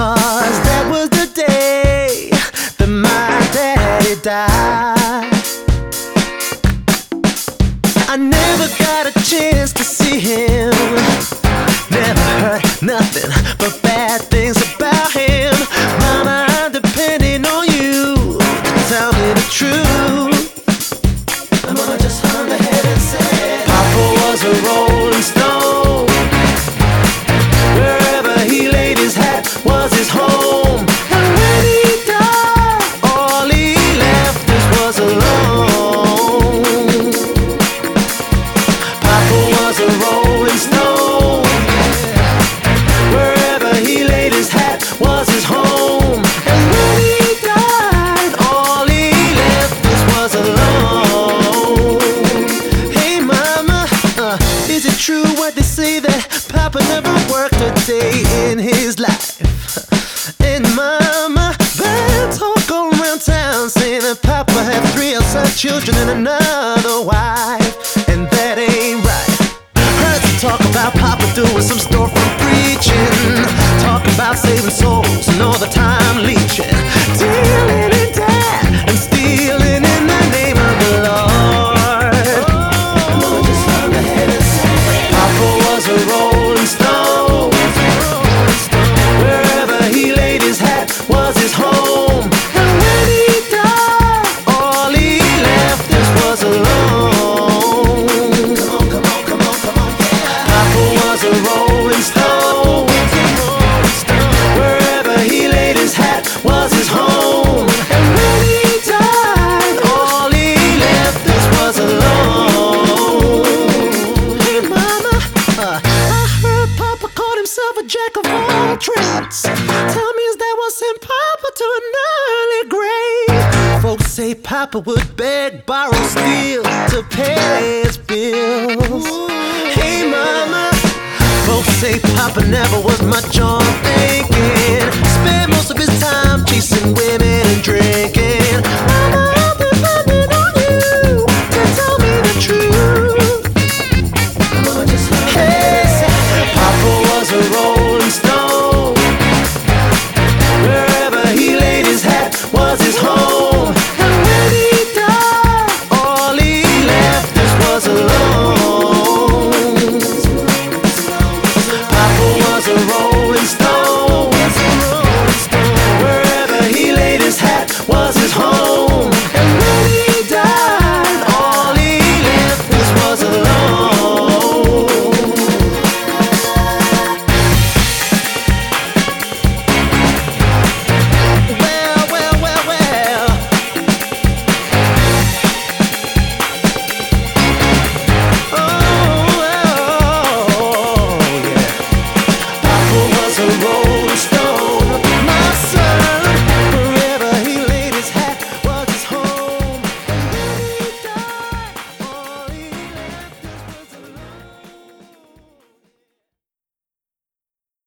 'cause that was the day that my daddy died. I never got a chance to see him, never heard nothing but bad things about him. Mama, I'm depending on you to tell me the truth. I'm gonna just hum ahead and say Papa was a rolling stone. Wherever he laid his hat was his home. And when he died, all he left us was alone. Papa was a rolling stone. Wherever he laid his hat was his home. And when he died, all he left us was alone. Hey mama, is it true what they say that Papa never worked a day in his life? And mama, they talk around town saying that Papa had 3 outside children and another wife, and that ain't right. Heard some talk about Papa doing some storefront preaching, talking about saving souls and all the time leeching, dealing in debt and stealing in the name of the Lord. Papa was a rolling stone. Wherever he laid his hat was his home. And when he died, all he left us was alone. Come on, come on, come on, yeah. Papa was a rolling stone. Wherever he laid his hat was his home. And when he died, all he left us was alone. Hey mama, I heard Papa called himself a jack of all trades. Tell me, is that what sent Papa to an early grave? Folks say Papa would beg, borrow, steal to pay his bills. Hey mama, folks say Papa never was much on thinking. Spent most of his time chasing women and drinking. Mama, I'm depending on you to tell me the truth. Hey, Papa was a rolling stone. Wherever he laid his hat was his home. And when he died, all he left us was alone. Papa was a rolling stone. Wherever he laid his hat was his home. And when he died, all he left us was alone. Well, well, well, well. Oh, yeah. Papa was a